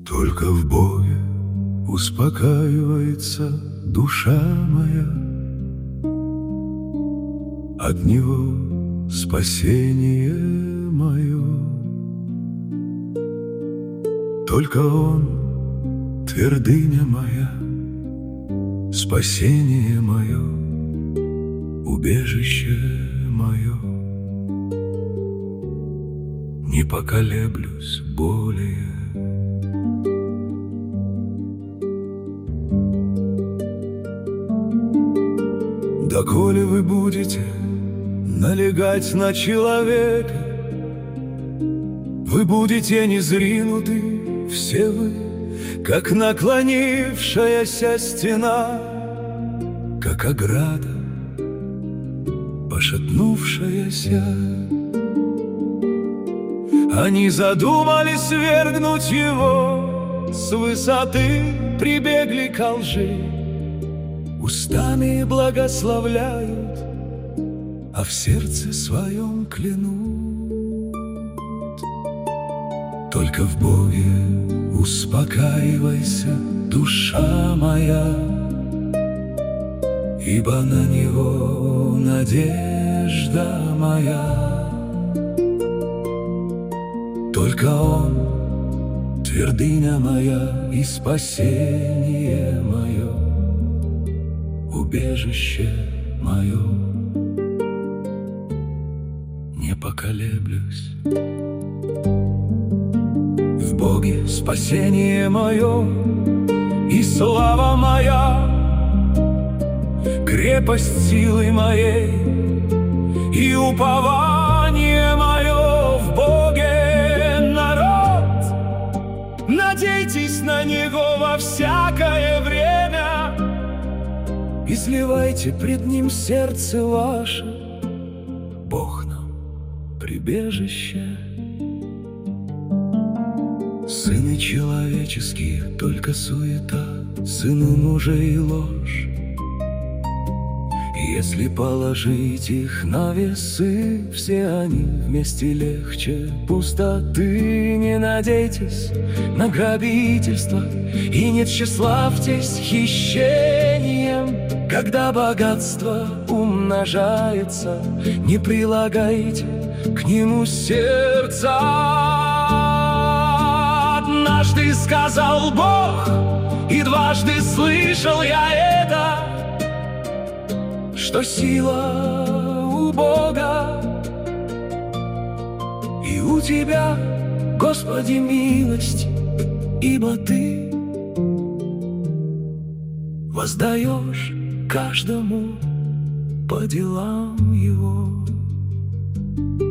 Только в Боге успокаивается душа моя, от Него спасение мое. Только Он твердыня моя, спасение мое, убежище мое. Не поколеблюсь более. Доколе вы будете налегать на человека, вы будете незринуты, все вы, как наклонившаяся стена, как ограда, пошатнувшаяся. Они задумали свергнуть его, с высоты прибегли ко лжи, устами благословляют, а в сердце своем клянут. Только в Боге успокаивайся, душа моя, ибо на Него надежда моя. Только Он твердыня моя и спасение мое, убежище мое. Не поколеблюсь. В Боге спасение мое и слава моя, крепость силы моей и упование мое. В Боге народ, надейтесь на Него во всякое время, изливайте пред Ним сердце ваше. Бог нам прибежище. Сыны человеческие — только суета, сыны мужей — ложь. Если положить их на весы, все они вместе легче пустоты. Не надейтесь на грабительство и не тщеславьтесь хищением. Когда богатство умножается, не прилагайте к нему сердца. Однажды сказал Бог, и дважды слышал я это, что сила у Бога и у Тебя, Господи, милость, ибо Ты воздаешь каждому по делам его.